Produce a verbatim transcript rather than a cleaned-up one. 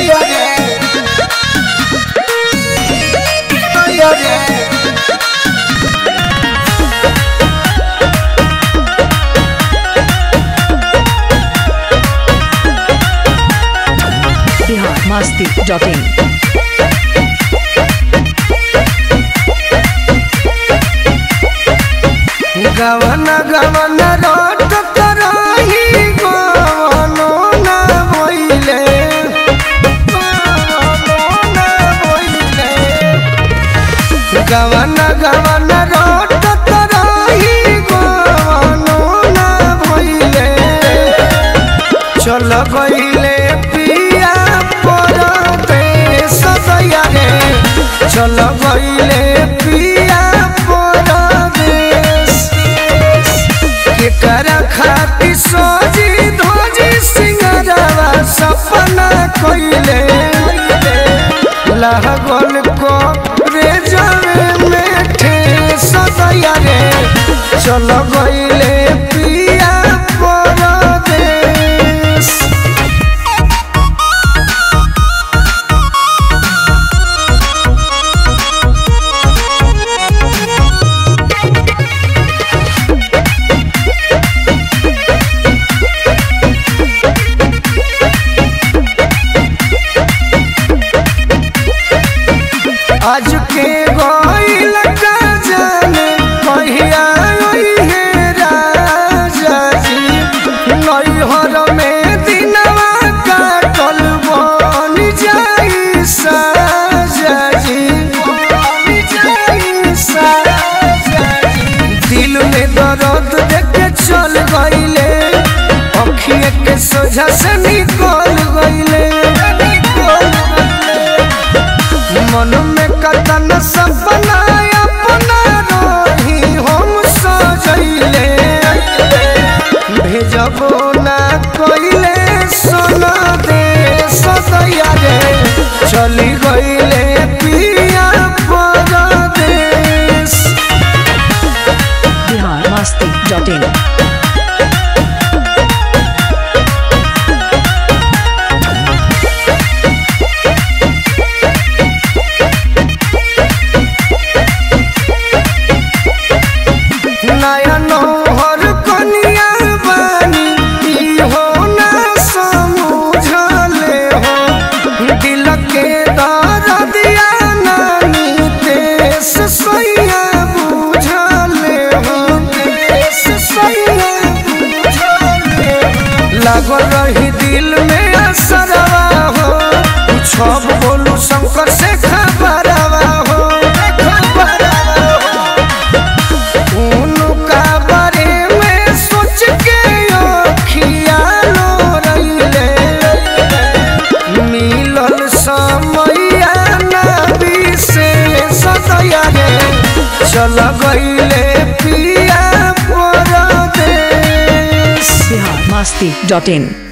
Bihar Masti dot इन। गवना गवना रोट कराही गवनो ना बोइले गवनो ना बोइले गवना गवना रोट कराही गवनो ना बोइले चल गइले पिया परदेस दैया रे चल गइले पिया केकरा खाती सोजी धोजी सिंगरवा सपना कोइले लागल को रे जावे में ठेस दैया रे चल गइले पिया परदेस। आज के गोइल का जाने कहिया ओइहे राजा जी नैहर में दिनवा काटल बन जाई साजा जी बन जाई साजा जी दिल में दर्द देके चल गइले अखिए के सोझा से निकल गइले मन में कतन सपना अपना रही हम सजैले भेजबो ना कोइले सोना दे सदैया रे चली गइले पिया परदेस। Bihar Masti dot in. नौहर कनिया बानी हो ना समझले हो दिल के दर्दिया नानी देश सैया बुझले हो देश सैया बुझले लागल रही दिल में असरवा हो छब बोलू शंकर से खबरवा हो चल गइले पिया परदेस। बिहार मस्ती डॉट इन।